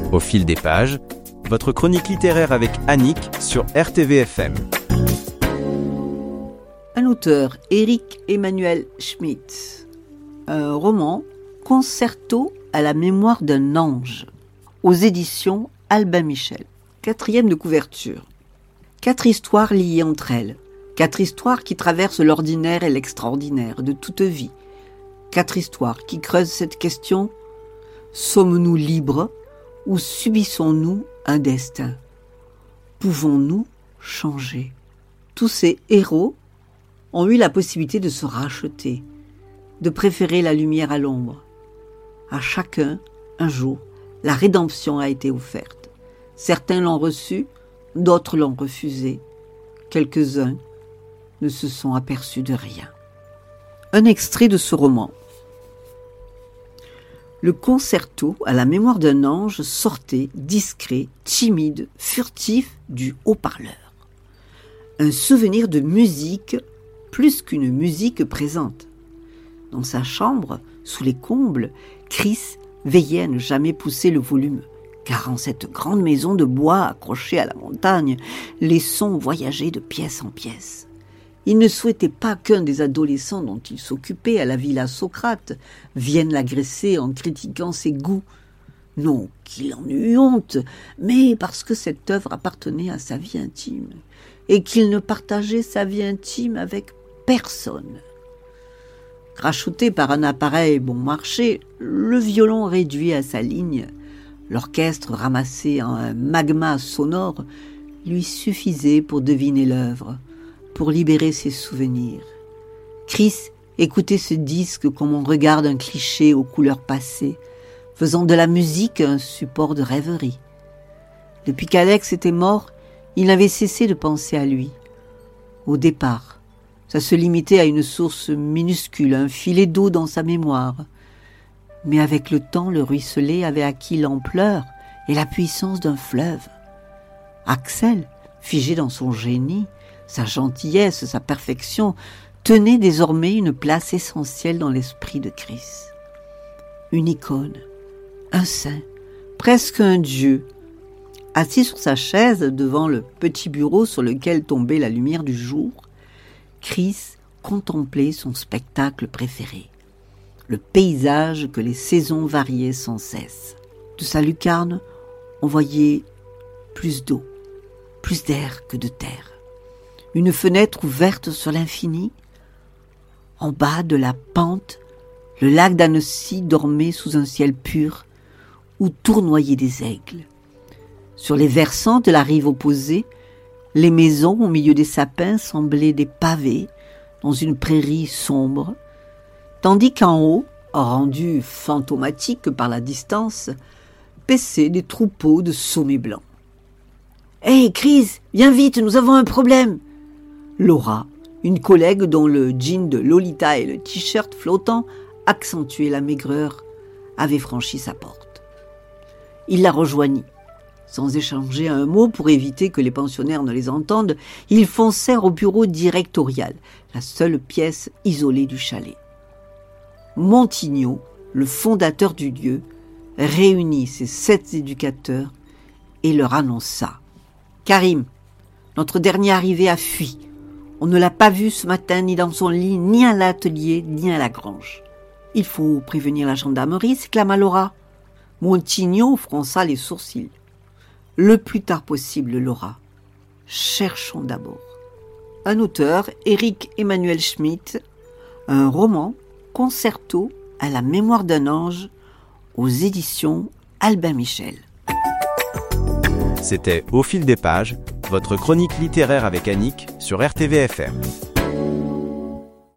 Au fil des pages, votre chronique littéraire avec Annick sur RTVFM. Un auteur, Éric Emmanuel Schmitt. Un roman, Concerto à la mémoire d'un ange, aux éditions Albin Michel. 4e de couverture. 4 histoires liées entre elles. 4 histoires qui traversent l'ordinaire et l'extraordinaire de toute vie. 4 histoires qui creusent cette question: sommes-nous libres ou subissons-nous un destin? Pouvons-nous changer? Tous ces héros ont eu la possibilité de se racheter, de préférer la lumière à l'ombre. À chacun, un jour, la rédemption a été offerte. Certains l'ont reçue, d'autres l'ont refusée. Quelques-uns ne se sont aperçus de rien. Un extrait de ce roman. Le concerto à la mémoire d'un ange sortait, discret, timide, furtif, du haut-parleur. Un souvenir de musique plus qu'une musique présente. Dans sa chambre, sous les combles, Chris veillait à ne jamais pousser le volume, car en cette grande maison de bois accrochée à la montagne, les sons voyageaient de pièce en pièce. Il ne souhaitait pas qu'un des adolescents dont il s'occupait à la Villa Socrate vienne l'agresser en critiquant ses goûts. Non qu'il en eût honte, mais parce que cette œuvre appartenait à sa vie intime, et qu'il ne partageait sa vie intime avec personne. Crachoté par un appareil bon marché, le violon réduit à sa ligne, l'orchestre ramassé en un magma sonore, lui suffisait pour deviner l'œuvre, pour libérer ses souvenirs. Chris écoutait ce disque comme on regarde un cliché aux couleurs passées, faisant de la musique un support de rêverie. Depuis qu'Alex était mort, il n'avait cessé de penser à lui. Au départ, ça se limitait à une source minuscule, un filet d'eau dans sa mémoire. Mais avec le temps, le ruisselet avait acquis l'ampleur et la puissance d'un fleuve. Axel, figé dans son génie, sa gentillesse, sa perfection, tenait désormais une place essentielle dans l'esprit de Chris. Une icône, un saint, presque un dieu. Assis sur sa chaise devant le petit bureau sur lequel tombait la lumière du jour, Chris contemplait son spectacle préféré, le paysage que les saisons variaient sans cesse. De sa lucarne, on voyait plus d'eau, plus d'air que de terre. Une fenêtre ouverte sur l'infini. En bas de la pente, le lac d'Annecy dormait sous un ciel pur où tournoyaient des aigles. Sur les versants de la rive opposée, les maisons au milieu des sapins semblaient des pavés dans une prairie sombre, tandis qu'en haut, rendus fantomatiques par la distance, paissaient des troupeaux de sommets blancs. « Hé, Chris, viens vite, nous avons un problème !» Laura, une collègue dont le jean de Lolita et le t-shirt flottant accentuaient la maigreur, avait franchi sa porte. Il la rejoignit. Sans échanger un mot pour éviter que les pensionnaires ne les entendent, ils foncèrent au bureau directorial, la seule pièce isolée du chalet. Montignaud, le fondateur du lieu, réunit ses 7 éducateurs et leur annonça: « Karim, notre dernier arrivé a fui. On ne l'a pas vu ce matin ni dans son lit, ni à l'atelier, ni à la grange. »« Il faut prévenir la gendarmerie, » s'exclama Laura. Montignaud fronça les sourcils. « Le plus tard possible, Laura. Cherchons d'abord. » Un auteur, Éric Emmanuel Schmitt, un roman, Concerto à la mémoire d'un ange, aux éditions Albin Michel. C'était Au fil des pages, votre chronique littéraire avec Annick sur RTVFM.